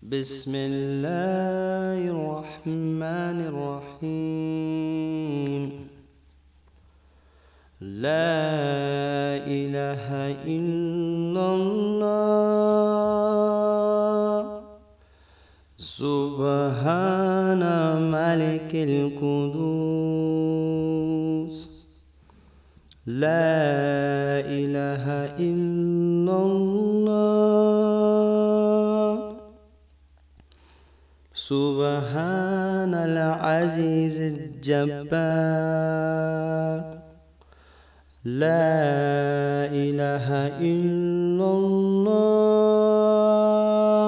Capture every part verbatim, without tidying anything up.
بسم الله الرحمن الرحيم. لا إله إلا الله سبحان ملك القدوس. لا إله إلا الله سبحان العزيز الجبار. لا إله إلا الله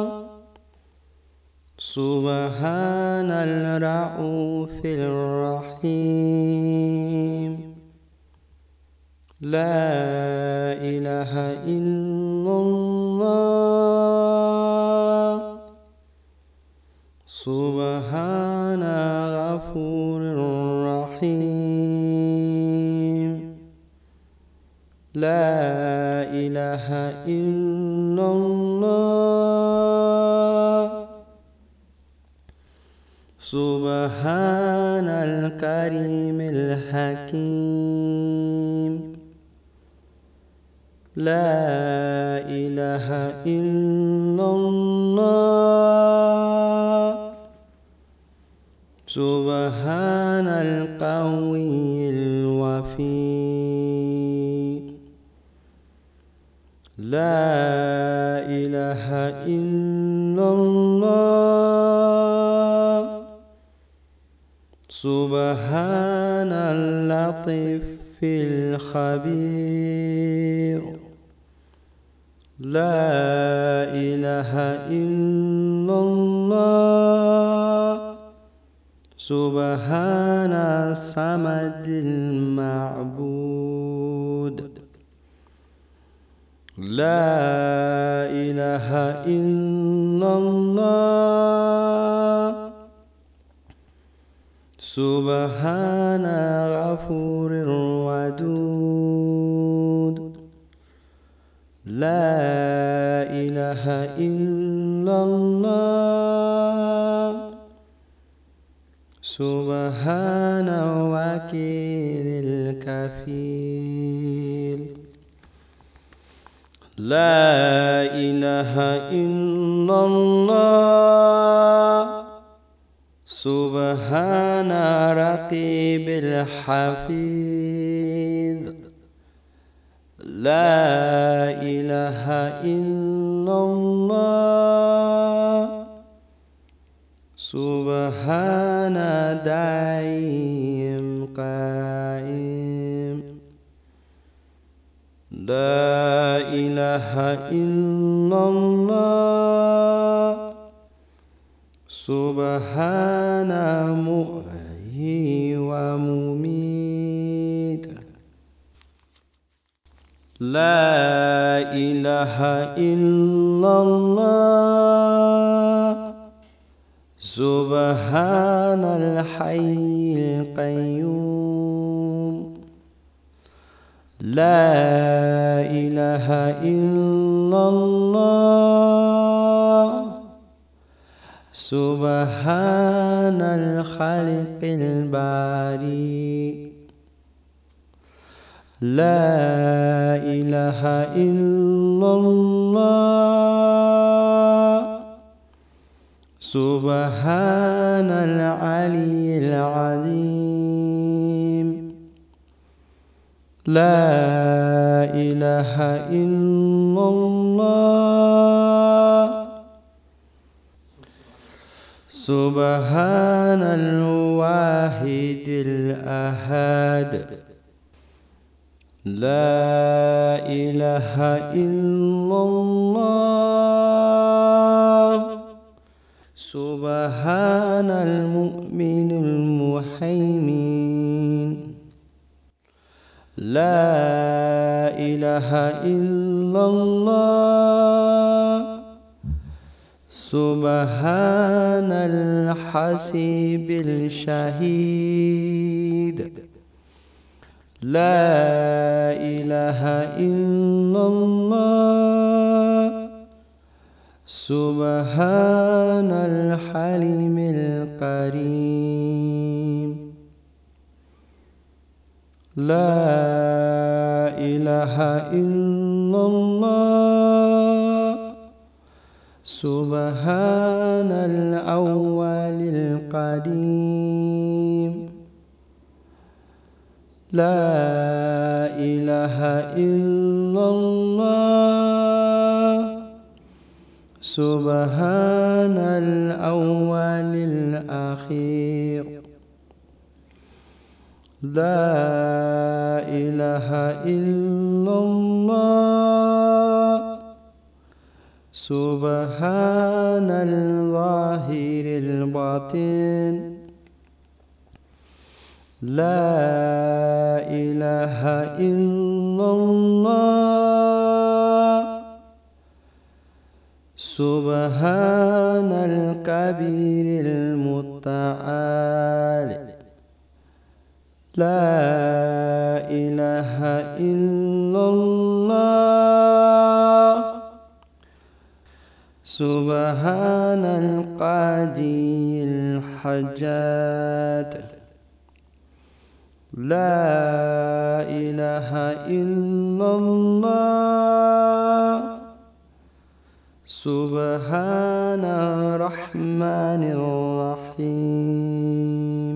سبحان الرؤوف الرحيم. لا إله إلا الله سبحان غفور رحيم. لا إله إلا الله سبحان الكريم الحكيم. لا إله إلا الله سبحان القوي الوفي. لا إله إلا الله سبحان اللطيف الخبير. لا إله إلا الله سبحان الصمد المعبود. لا إله إلا الله سبحان غفور ودود. لا إله إلا الله سبحان وكيل الكفيل. لا إله إلا الله سبحان رقيب الحفيظ. لا إله إلا الله سبحان دايم قائم. لا إله إلا الله سبحان محيي ومميت. لا إله إلا الله سبحان الحي القيوم. لا إله إلا الله سبحان الخالق البارئ. لا إله إلا الله سبحان العلي العظيم. لا إله إلا الله سبحان الواحد الأحد. لا إله إلا الله سبحان المؤمن المهيمن. لا إله إلا الله سبحان الحسيب الشهيد. لا إله إلا الله سبحان الحليم الكريم. لا إله إلا الله. سبحان الأول القديم. لا إله إلا الله. سبحان الأول الأخير. لا إله إلا الله. سبحان الظاهر الباطن. لا إله إلا الله. سبحان الكبير المتعال. لا إله إلا الله. سبحان القاضي الحاجات. لا إله إلا الله. سبحان الرحمن الرحيم.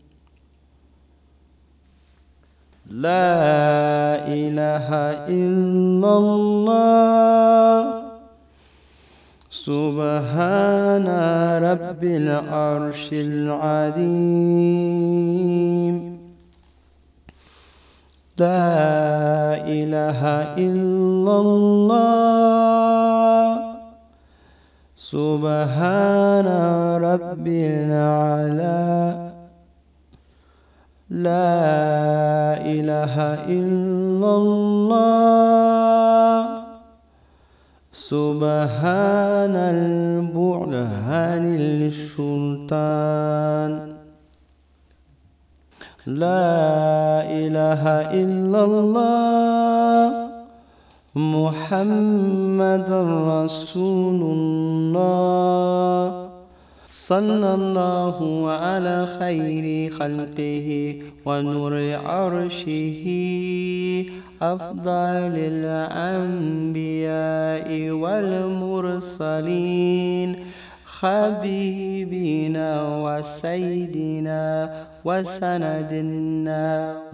لا إله إلا الله. سبحان رب العرش العظيم. لا إله إلا الله. سبحان رب الأعلى. لا إله إلا الله. سبحان البرهان السلطان. لا إله إلا الله. محمد رسول الله. صلى الله على خير خلقه ونور عرشه أفضل الأنبياء والمرسلين حبيبنا وسيدنا وسندنا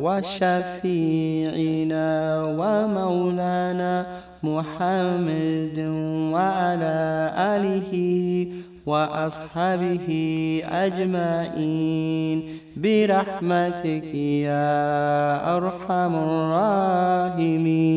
وشفيعنا ومولانا محمد وعلى آله وأصحابه أجمعين برحمتك يا أرحم الراحمين.